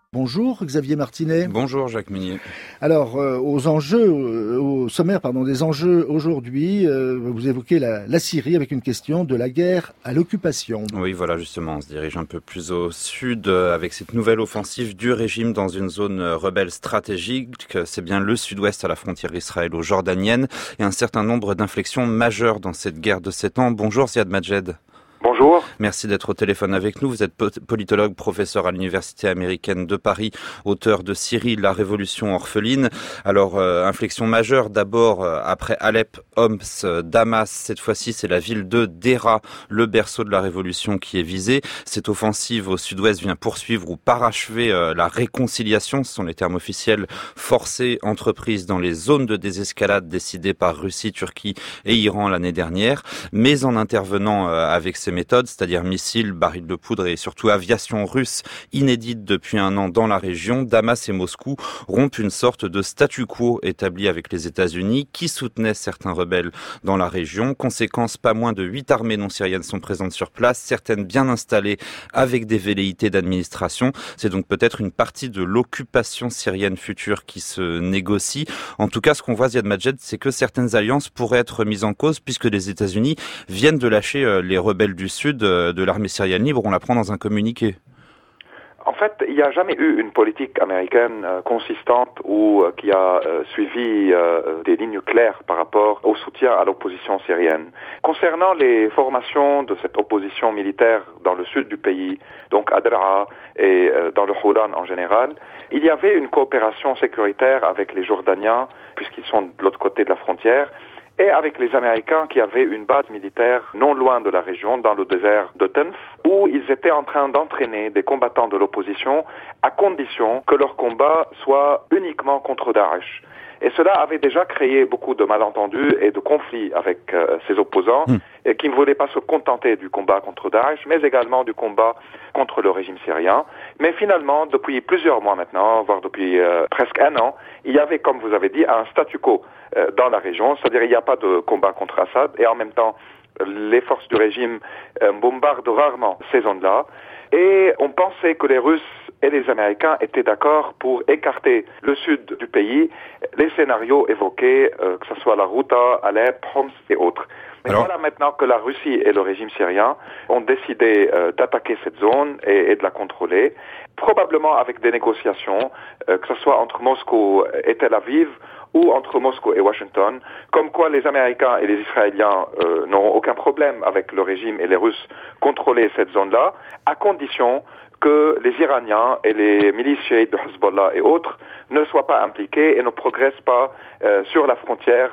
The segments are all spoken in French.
Bonjour Xavier Martinet. Bonjour Jacques Meunier. Alors, au sommaire des enjeux aujourd'hui, vous évoquez la Syrie avec une question de la guerre à l'occupation. Oui, voilà, justement, on se dirige un peu plus au sud avec cette nouvelle offensive du régime dans une zone rebelle stratégique. C'est bien le sud-ouest à la frontière israélo-jordanienne et un certain nombre d'inflexions majeures dans cette guerre de 7 ans. Bonjour Ziad Majed. Bonjour. Merci d'être au téléphone avec nous. Vous êtes politologue, professeur à l'Université américaine de Paris, auteur de Syrie, la révolution orpheline. Alors, inflexion majeure d'abord après Alep, Homs, Damas. Cette fois-ci, c'est la ville de Deraa, le berceau de la révolution qui est visée. Cette offensive au sud-ouest vient poursuivre ou parachever la réconciliation, ce sont les termes officiels, forcée entreprise dans les zones de désescalade décidées par Russie, Turquie et Iran l'année dernière, mais en intervenant avec ces méthodes, c'est-à-dire missiles, barils de poudre et surtout aviation russe inédite depuis un an dans la région, Damas et Moscou rompent une sorte de statu quo établi avec les États-Unis qui soutenaient certains rebelles dans la région. Conséquence, pas moins de 8 armées non syriennes sont présentes sur place, certaines bien installées avec des velléités d'administration. C'est donc peut-être une partie de l'occupation syrienne future qui se négocie. En tout cas, ce qu'on voit, Ziad Majed, c'est que certaines alliances pourraient être mises en cause puisque les États-Unis viennent de lâcher les rebelles du sud de l'armée syrienne libre, on l'apprend dans un communiqué. En fait, il n'y a jamais eu une politique américaine consistante ou qui a suivi des lignes claires par rapport au soutien à l'opposition syrienne. Concernant les formations de cette opposition militaire dans le sud du pays, donc à Deraa et dans le Houdan en général, il y avait une coopération sécuritaire avec les Jordaniens, puisqu'ils sont de l'autre côté de la frontière, et avec les Américains qui avaient une base militaire non loin de la région, dans le désert de Tenf, où ils étaient en train d'entraîner des combattants de l'opposition à condition que leur combat soit uniquement contre Daesh. Et cela avait déjà créé beaucoup de malentendus et de conflits avec ces opposants et qui ne voulaient pas se contenter du combat contre Daesh, mais également du combat contre le régime syrien. Mais finalement, depuis plusieurs mois maintenant, voire depuis presque un an, il y avait, comme vous avez dit, un statu quo dans la région, c'est-à-dire il n'y a pas de combat contre Assad et en même temps, les forces du régime bombardent rarement ces zones-là. Et on pensait que les Russes et les Américains étaient d'accord pour écarter le sud du pays, les scénarios évoqués, que ce soit la Ghouta, Alep, Homs et autres. Mais voilà maintenant que la Russie et le régime syrien ont décidé d'attaquer cette zone et de la contrôler, probablement avec des négociations, que ce soit entre Moscou et Tel Aviv, ou entre Moscou et Washington, comme quoi les Américains et les Israéliens n'auront aucun problème avec le régime et les Russes contrôler cette zone-là, à condition que les Iraniens et les milices chiites de Hezbollah et autres ne soient pas impliqués et ne progressent pas sur la frontière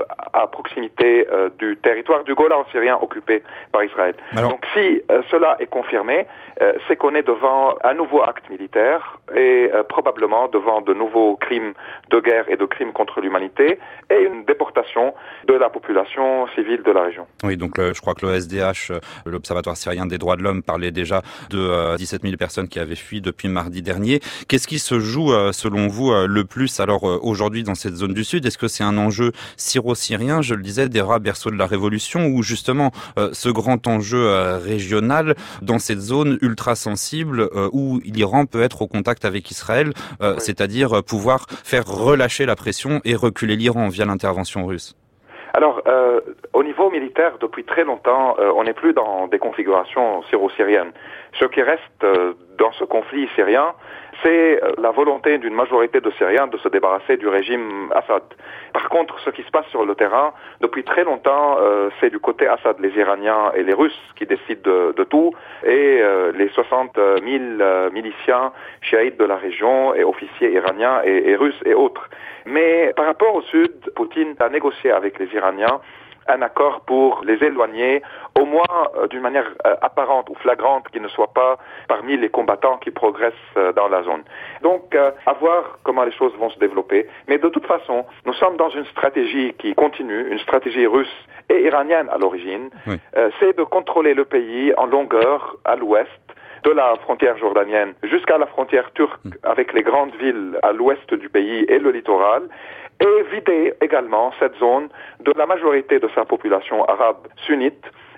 à proximité du territoire du Golan syrien occupé par Israël. Donc si cela est confirmé, c'est qu'on est devant un nouveau acte militaire et probablement devant de nouveaux crimes de guerre et de crimes contre l'humanité et une déportation de la population civile de la région. Oui, donc je crois que l'OSDH, l'Observatoire syrien des droits de l'homme, parlait déjà de 17 000 personnes qui avaient fui depuis mardi dernier. Qu'est-ce qui se joue, selon vous, le plus alors aujourd'hui dans cette zone du Sud? Est-ce que c'est un enjeu syro-syrien, je le disais, Deraa, berceau de la révolution, ou justement ce grand enjeu régional dans cette zone ultra sensible où l'Iran peut être au contact avec Israël, c'est-à-dire pouvoir faire relâcher la pression et reculer l'Iran via l'intervention russe? Alors, au niveau militaire, depuis très longtemps, on n'est plus dans des configurations syro-syriennes. Ce qui reste dans ce conflit syrien, c'est la volonté d'une majorité de Syriens de se débarrasser du régime Assad. Par contre, ce qui se passe sur le terrain, depuis très longtemps, c'est du côté Assad, les Iraniens et les Russes qui décident de tout, et les 60 000 miliciens chiites de la région et officiers iraniens et russes et autres. Mais par rapport au sud, Poutine a négocié avec les Iraniens un accord pour les éloigner, au moins d'une manière apparente ou flagrante, qui ne soit pas parmi les combattants qui progressent dans la zone. Donc, à voir comment les choses vont se développer. Mais de toute façon, nous sommes dans une stratégie qui continue, une stratégie russe et iranienne à l'origine. Oui. C'est de contrôler le pays en longueur à l'ouest, de la frontière jordanienne jusqu'à la frontière turque avec les grandes villes à l'ouest du pays et le littoral, et vider également cette zone de la majorité de sa population arabe sunnite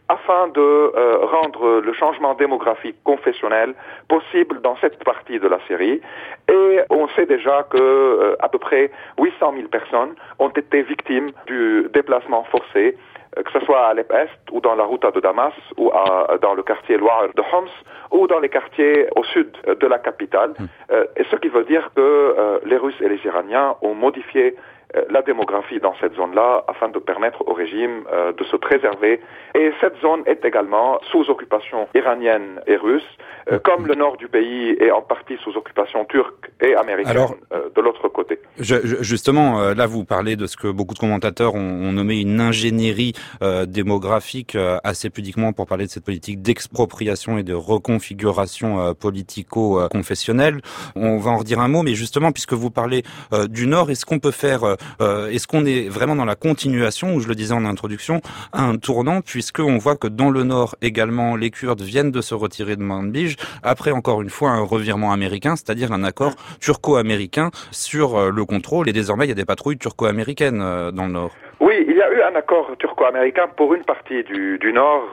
afin de rendre le changement démographique confessionnel possible dans cette partie de la Syrie. Et on sait déjà que à peu près 800 000 personnes ont été victimes du déplacement forcé, que ce soit à Alep-Est ou dans la Ghouta de Damas ou dans le quartier Loire de Homs ou dans les quartiers au sud de la capitale. Et ce qui veut dire que les Russes et les Iraniens ont modifié la démographie dans cette zone-là afin de permettre au régime de se préserver. Et cette zone est également sous occupation iranienne et russe, comme le nord du pays est en partie sous occupation turque et américaine. Alors, de l'autre côté. Justement, là vous parlez de ce que beaucoup de commentateurs ont nommé une ingénierie démographique, assez pudiquement pour parler de cette politique d'expropriation et de reconfiguration politico-confessionnelle. On va en redire un mot, mais justement, puisque vous parlez du nord, est-ce qu'on peut faire... est-ce qu'on est vraiment dans la continuation, ou je le disais en introduction, un tournant, puisqu'on voit que dans le nord également, les Kurdes viennent de se retirer de Manbij, après encore une fois un revirement américain, c'est-à-dire un accord turco-américain sur le contrôle, et désormais il y a des patrouilles turco-américaines dans le nord. Oui, il y a eu un accord turco-américain pour une partie du nord,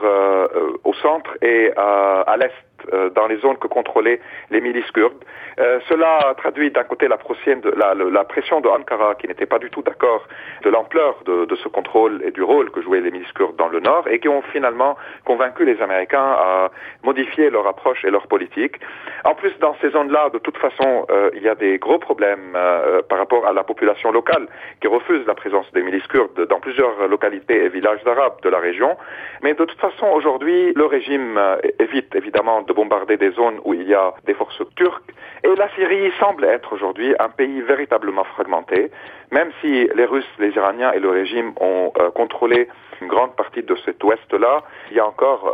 au centre et à l'est, dans les zones que contrôlaient les milices kurdes. Cela traduit d'un côté la pression de Ankara, qui n'était pas du tout d'accord de l'ampleur de ce contrôle et du rôle que jouaient les milices kurdes dans le nord, et qui ont finalement convaincu les Américains à modifier leur approche et leur politique. En plus, dans ces zones-là, de toute façon, il y a des gros problèmes par rapport à la population locale, qui refuse la présence des milices kurdes dans plusieurs localités et villages arabes de la région. Mais de toute façon, aujourd'hui, le régime évite évidemment de bombarder des zones où il y a des forces turques. Et la Syrie semble être aujourd'hui un pays véritablement fragmenté, même si les Russes, les Iraniens et le régime ont contrôlé une grande partie de cet ouest-là. Il y a encore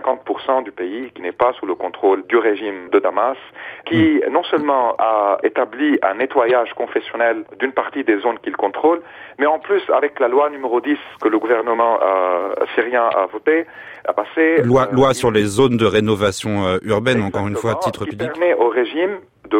50% du pays qui n'est pas sous le contrôle du régime de Damas, qui non seulement a établi un nettoyage confessionnel d'une partie des zones qu'il contrôle, mais en plus, avec la loi numéro 10 que le gouvernement syrien a votée, a passé... Loi sur les zones de rénovation urbaine, encore une fois, à titre public. Qui permet au régime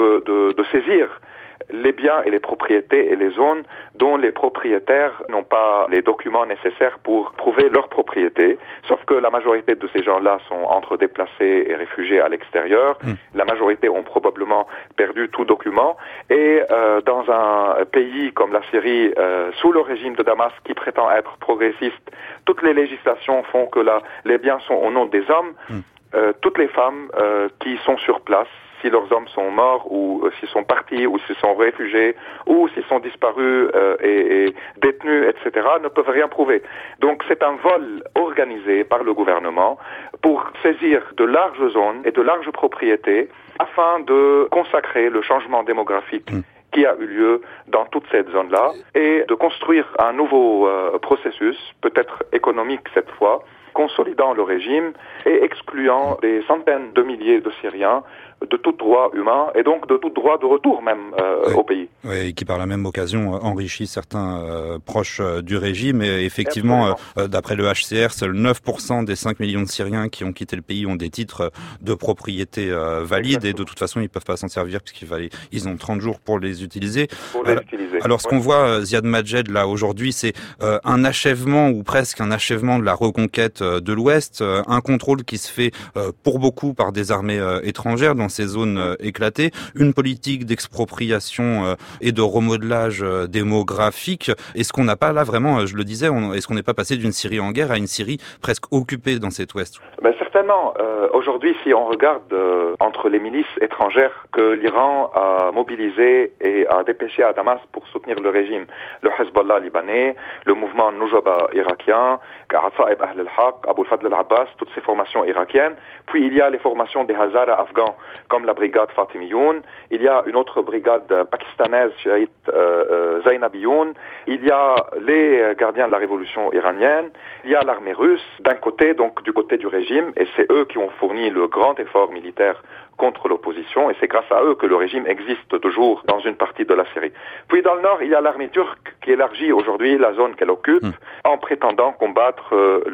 de saisir les biens et les propriétés et les zones dont les propriétaires n'ont pas les documents nécessaires pour prouver leur propriété. Sauf que la majorité de ces gens-là sont entre déplacés et réfugiés à l'extérieur. La majorité ont probablement perdu tout document. Et dans un pays comme la Syrie, sous le régime de Damas qui prétend être progressiste, toutes les législations font que les biens sont au nom des hommes. Toutes les femmes qui sont sur place, si leurs hommes sont morts ou s'ils sont partis ou s'ils sont réfugiés ou s'ils sont disparus et détenus, etc., ne peuvent rien prouver. Donc c'est un vol organisé par le gouvernement pour saisir de larges zones et de larges propriétés afin de consacrer le changement démographique qui a eu lieu dans toute cette zone-là et de construire un nouveau processus, peut-être économique cette fois, consolidant le régime et excluant des centaines de milliers de Syriens de tout droit humain et donc de tout droit de retour même au pays. Oui, et qui par la même occasion enrichit certains proches du régime. Et effectivement, d'après le HCR, seuls 9% des 5 millions de Syriens qui ont quitté le pays ont des titres de propriété valides. Et de toute façon, ils peuvent pas s'en servir puisqu'ils ont 30 jours pour les utiliser. Alors, ce qu'on voit, Ziad Majed, là, aujourd'hui, c'est un achèvement ou presque un achèvement de la reconquête de l'Ouest, un contrôle qui se fait pour beaucoup par des armées étrangères dans ces zones éclatées, une politique d'expropriation et de remodelage démographique. Est-ce qu'on n'a pas là vraiment, je le disais, est-ce qu'on n'est pas passé d'une Syrie en guerre à une Syrie presque occupée dans cet Ouest? Certainement. Aujourd'hui, si on regarde entre les milices étrangères que l'Iran a mobilisées et a dépêchées à Damas pour soutenir le régime, le Hezbollah libanais, le mouvement Nujaba irakien, Asa'ib Ahl al-Haq, Abu al-Fadl al-Abbas, toutes ces formations irakiennes. Puis il y a les formations des Hazara afghans, comme la brigade Fatimiyoun. Il y a une autre brigade pakistanaise, chiite Zainabiyoun. Il y a les gardiens de la révolution iranienne. Il y a l'armée russe, d'un côté, donc du côté du régime, et c'est eux qui ont fourni le grand effort militaire contre l'opposition, et c'est grâce à eux que le régime existe toujours dans une partie de la Syrie. Puis dans le nord, il y a l'armée turque qui élargit aujourd'hui la zone qu'elle occupe en prétendant combattre le PKK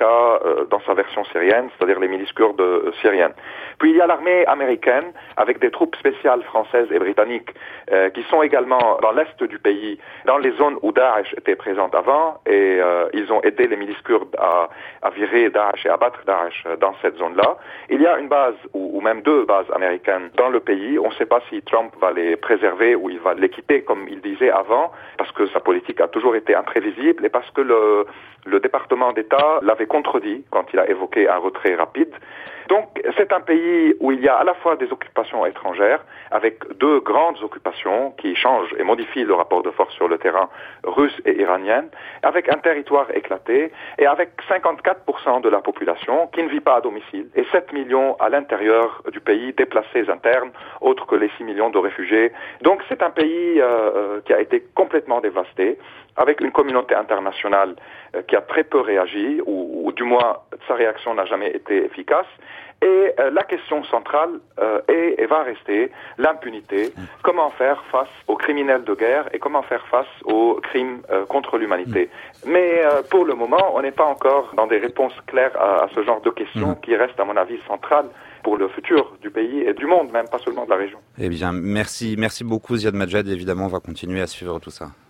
PKK dans sa version syrienne, c'est-à-dire les milices kurdes syriennes. Puis il y a l'armée américaine avec des troupes spéciales françaises et britanniques qui sont également dans l'est du pays, dans les zones où Daesh était présente avant, et ils ont aidé les milices kurdes à virer Daesh et à battre Daesh dans cette zone-là. Il y a une base, ou même 2 bases américaines dans le pays. On ne sait pas si Trump va les préserver ou il va les quitter, comme il disait avant, parce que sa politique a toujours été imprévisible et parce que le département d'État l'avait contredit quand il a évoqué un retrait rapide. Donc c'est un pays où il y a à la fois des occupations étrangères, avec 2 grandes occupations qui changent et modifient le rapport de force sur le terrain russe et iranien, avec un territoire éclaté et avec 54% de la population qui ne vit pas à domicile et 7 millions à l'intérieur du pays déplacés internes, autres que les 6 millions de réfugiés. Donc c'est un pays qui a été complètement dévasté, avec une communauté internationale qui a très peu réagi, ou du moins sa réaction n'a jamais été efficace. Et la question centrale est et va rester l'impunité. Comment faire face aux criminels de guerre et comment faire face aux crimes contre l'humanité. Mais pour le moment, on n'est pas encore dans des réponses claires à ce genre de questions qui restent, à mon avis, centrales pour le futur du pays et du monde, même pas seulement de la région. Eh bien, merci beaucoup Ziad Majed. Évidemment, on va continuer à suivre tout ça.